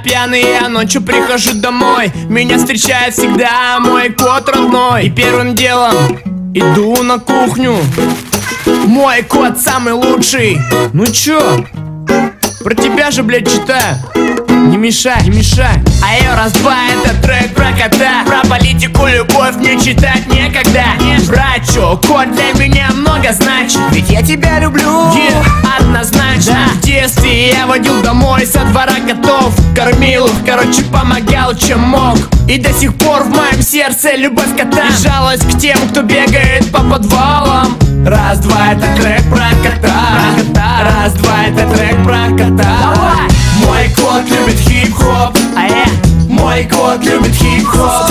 пьяный я ночью прихожу домой, меня встречает всегда мой кот родной. И первым делом иду на кухню. Мой кот самый лучший. Ну чё? Про тебя же, блядь, читаю. Не мешай, не мешай. Айо, раз-два, это трек про кота. Про политику, любовь мне читать некогда. Брачо, кот для меня много значит, ведь я тебя люблю, однозначно. В детстве я водил домой со двора котов, кормил их, короче, помогал чем мог. И до сих пор в моем сердце любовь кота и жалость к тем, кто бегает по подвалам. Раз-два, это трек про кота. Раз-два, это трек про кота. Давай! Мой кот любит хип-хоп. Мой кот любит хип-хоп.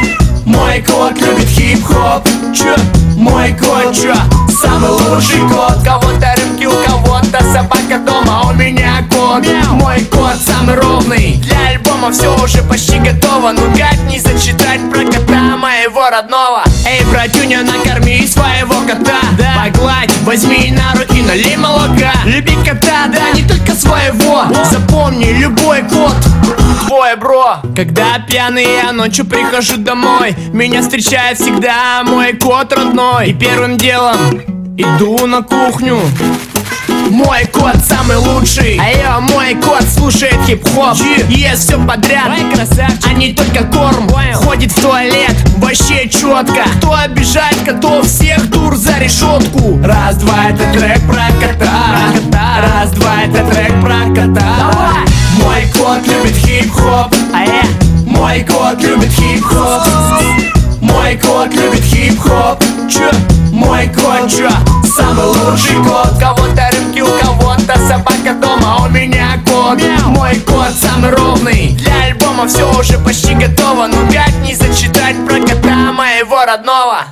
Мой кот любит хип-хоп. Чё? Мой кот, чё? Самый лучший кот. Кого-то рыбки, у кого-то собака дома, а у меня кот. Мой кот самый ровный. Для альбома все уже почти готово. Ну как не зачитать про кота моего родного? Эй, братюня, накорми своего кота. Погладь, возьми на руки, налей молока. Люби кота, да, не только своего. Запомни, любой кот твой, бро. Когда пьяный я ночью прихожу домой, меня встречает всегда мой кот родной. И первым делом иду на кухню. Мой кот самый лучший. Айо, мой кот слушает хип-хоп, ест все подряд, а не только корм. Ходит в туалет, вообще четко. Кто обижает котов, всех тур за решетку. Раз-два, это трек про кота. Раз-два, это трек про кота. Мой кот любит хип-хоп. Мой кот любит хип-хоп. Мой кот любит хип-хоп. Чё? Мой кот, чё? Самый лучший кот. Кого-то рыбки, у кого-то собака дома, а у меня кот. Мой кот самый ровный. Для альбома все уже почти готово. Ну как не зачитать про кота моего родного?